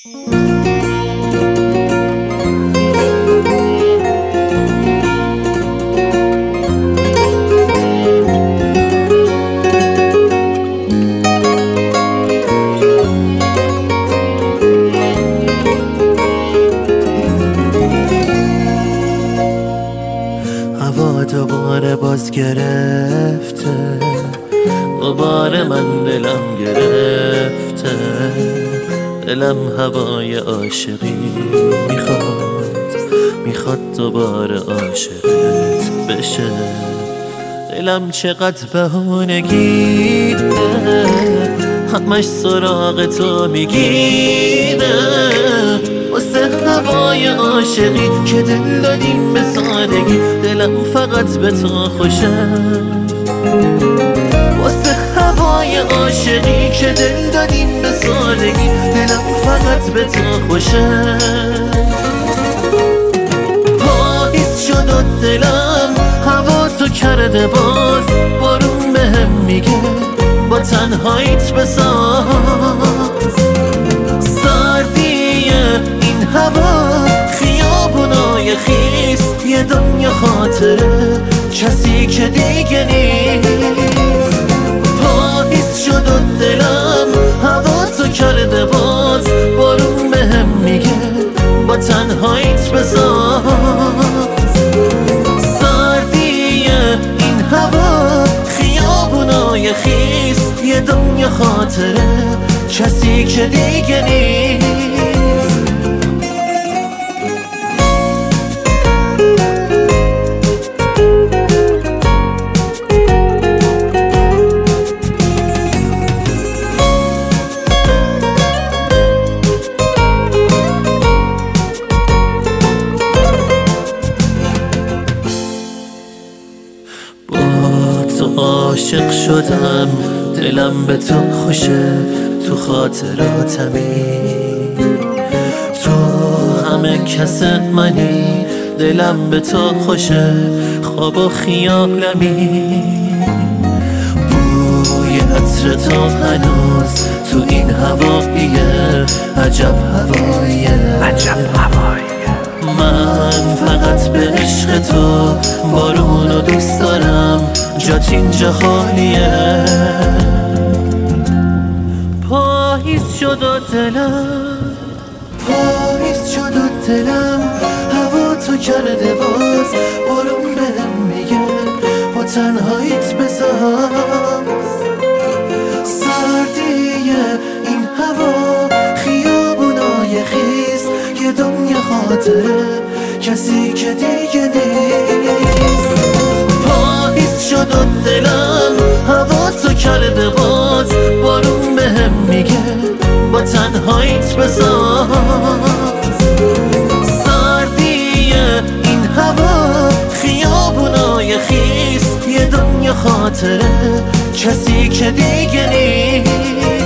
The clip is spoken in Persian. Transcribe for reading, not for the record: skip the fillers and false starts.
هوا دوباره باز گرفته، دوباره من دلم گرفته، دلم هوای عاشقی میخواد دوباره عاشقت بشه. دلم چقدر بهونگی همش سراغ تو میگیره، واسه هوای عاشقی که دل دادیم به سادگی، دلم فقط به تو خوشه. واسه هوای عاشقی که دل دادیم به سادگی، دلم فقط به تو خوشه. پاییز شد و دلم هوا تو کرده باز، بارون بهم میگه با تنهاییت بساز. سردی این هوا، خیابونای خیس، یه دنیا خاطره کسی که دیگه نیست. پاییز شد و دلم هوا تو کرده باز، بارون بهم میگه با تنهاییت بساز. سردی این هوا، خیابونای خیس، یه دنیا خاطره کسی که دیگه نیست. تو عاشق شدم، دلم به تو خوشه، تو خاطراتمی، تو همه کس منی، دلم به تو خوشه، خواب و خیالمی. بوی عطر تو هنوز تو این هواییه، عجب هواییه، عجب هواییه. من فقط به عشق تو بارونو دوست دارم، جات اینجا خالیه. پاییز شد و دلم، پاییز شد و دلم هوا تو کرده باز، بارون بهم میگه با تنهاییت بساز. سردی این هوا، خیابونای خیس، یه دنیا خاطره کسی که دیگه نیست. پاییز شد و دلم هوا تو کرده باز، بارون بهم میگه با تنهاییت بساز. سردی این هوا، خیابونای خیس، یه دنیا خاطره کسی که دیگه نیست.